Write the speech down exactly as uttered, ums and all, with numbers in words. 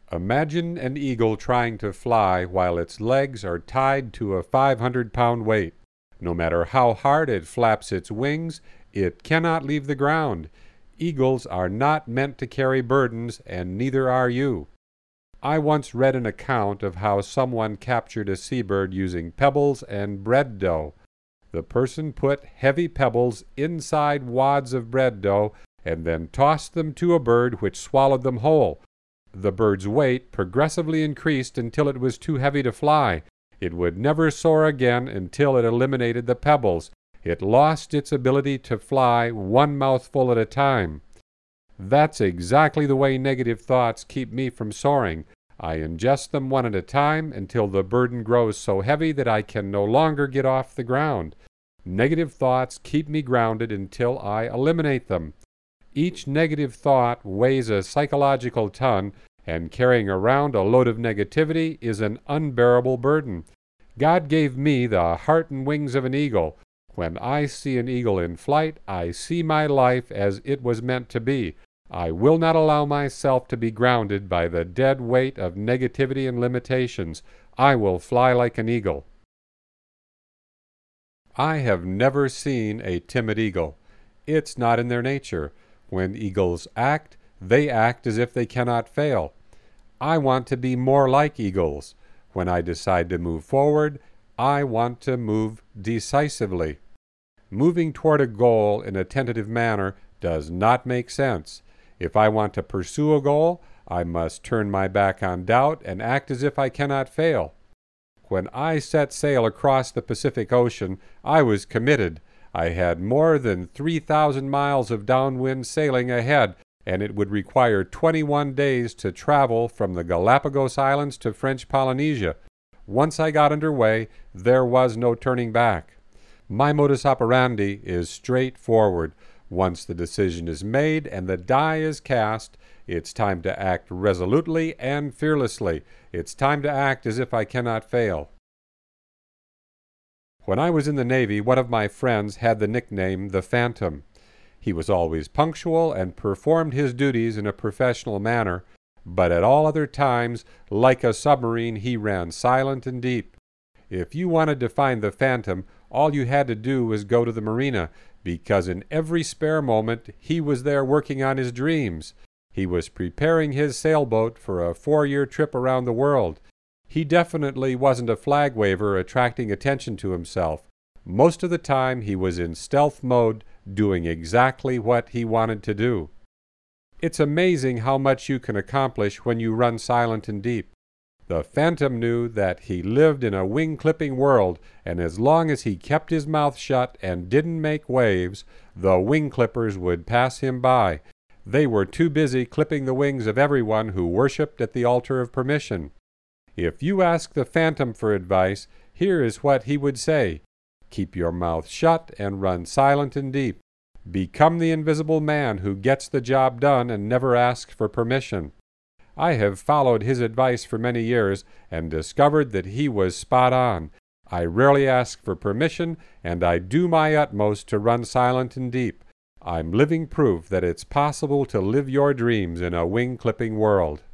Imagine an eagle trying to fly while its legs are tied to a five hundred pound weight. No matter how hard it flaps its wings, it cannot leave the ground. Eagles are not meant to carry burdens, and neither are you. I once read an account of how someone captured a seabird using pebbles and bread dough. The person put heavy pebbles inside wads of bread dough and then tossed them to a bird which swallowed them whole. The bird's weight progressively increased until it was too heavy to fly. It would never soar again until it eliminated the pebbles. It lost its ability to fly one mouthful at a time. That's exactly the way negative thoughts keep me from soaring. I ingest them one at a time until the burden grows so heavy that I can no longer get off the ground. Negative thoughts keep me grounded until I eliminate them. Each negative thought weighs a psychological ton, and carrying around a load of negativity is an unbearable burden. God gave me the heart and wings of an eagle. When I see an eagle in flight, I see my life as it was meant to be. I will not allow myself to be grounded by the dead weight of negativity and limitations. I will fly like an eagle. I have never seen a timid eagle. It's not in their nature. When eagles act, they act as if they cannot fail. I want to be more like eagles. When I decide to move forward, I want to move decisively. Moving toward a goal in a tentative manner does not make sense. If I want to pursue a goal, I must turn my back on doubt and act as if I cannot fail. When I set sail across the Pacific Ocean, I was committed. I had more than three thousand miles of downwind sailing ahead, and it would require twenty-one days to travel from the Galapagos Islands to French Polynesia. Once I got underway, there was no turning back. My modus operandi is straightforward. Once the decision is made and the die is cast, it's time to act resolutely and fearlessly. It's time to act as if I cannot fail. When I was in the Navy, one of my friends had the nickname the Phantom. He was always punctual and performed his duties in a professional manner, but at all other times, like a submarine, he ran silent and deep. If you wanted to find the Phantom, all you had to do was go to the marina, because in every spare moment he was there working on his dreams. He was preparing his sailboat for a four-year trip around the world. He definitely wasn't a flag waver attracting attention to himself. Most of the time he was in stealth mode, doing exactly what he wanted to do. It's amazing how much you can accomplish when you run silent and deep. The Phantom knew that he lived in a wing-clipping world, and as long as he kept his mouth shut and didn't make waves, the wing clippers would pass him by. They were too busy clipping the wings of everyone who worshipped at the altar of permission. If you ask the Phantom for advice, here is what he would say. Keep your mouth shut and run silent and deep. Become the invisible man who gets the job done and never asks for permission. I have followed his advice for many years and discovered that he was spot on. I rarely ask for permission, and I do my utmost to run silent and deep. I'm living proof that it's possible to live your dreams in a wing-clipping world.